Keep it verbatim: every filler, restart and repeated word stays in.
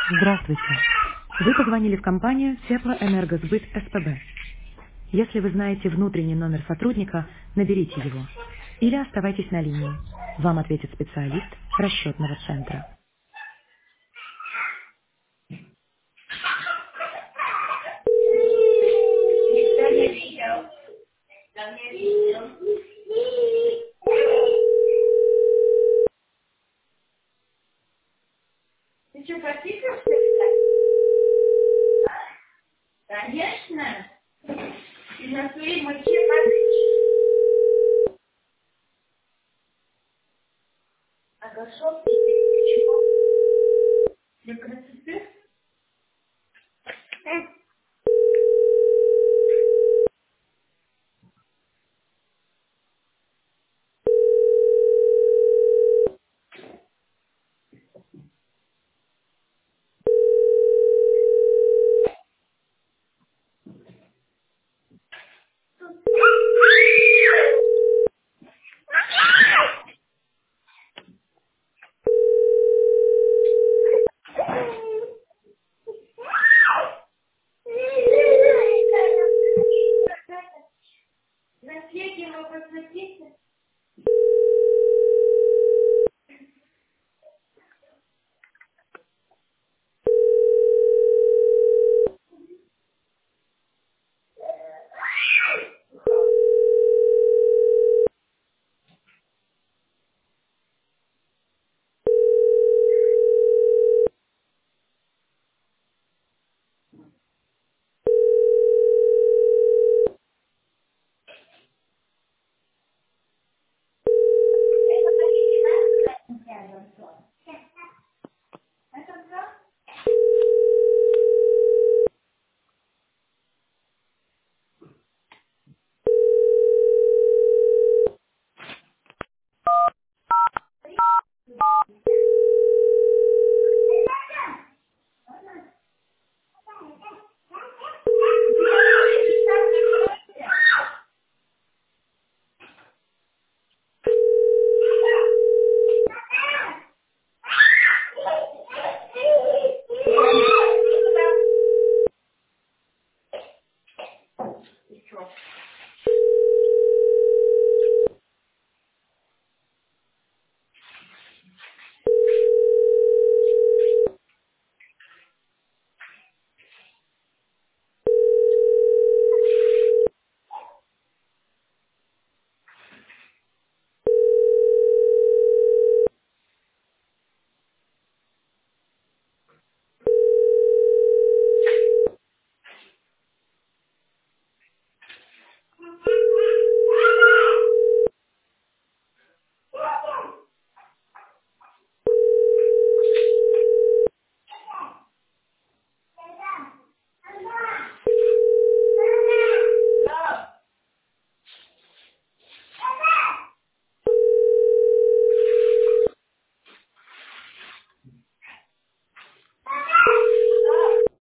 Здравствуйте. Вы позвонили в компанию Теплоэнергосбыт СПБ. Если вы знаете внутренний номер сотрудника, наберите его. Или оставайтесь на линии. Вам ответит специалист расчетного центра. Никто не видел. Никто не видел. Ты что, потикался? Конечно. И на своей моче подышь. А горшок тебе